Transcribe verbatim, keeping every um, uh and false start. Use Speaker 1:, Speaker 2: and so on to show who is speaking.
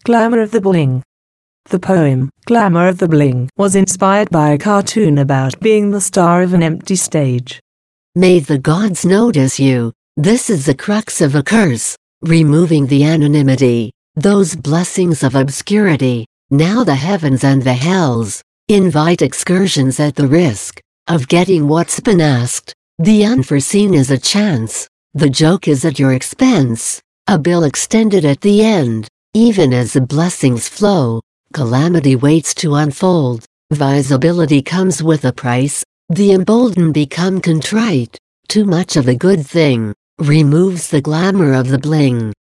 Speaker 1: Glamour of the Bling. The poem, Glamour of the Bling, was inspired by a cartoon about being the star of an empty stage.
Speaker 2: May the gods notice you. This is the crux of a curse, removing the anonymity, those blessings of obscurity. Now the heavens and the hells invite excursions at the risk of getting what's been asked. The unforeseen is a chance. The joke is at your expense, a bill extended at the end. Even as the blessings flow, calamity waits to unfold. Visibility comes with a price. The emboldened become contrite. Too much of a good thing removes the glamour of the bling.